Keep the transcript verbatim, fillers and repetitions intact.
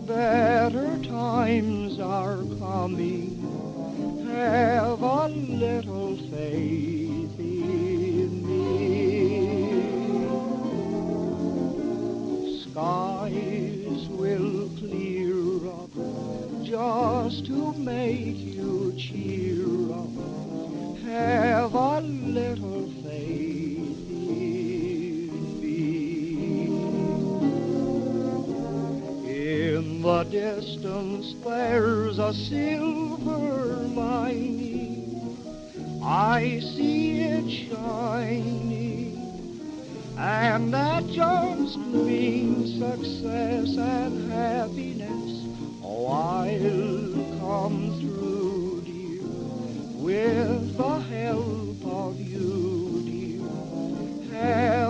Better times are coming. Have a little faith in me. Skies will clear up just to make you cheer up. Have a little faith in me. In the distance there's a silver lining. I see it shining, and that just means success and happiness. Oh, I'll come through, dear, with the help of you, dear.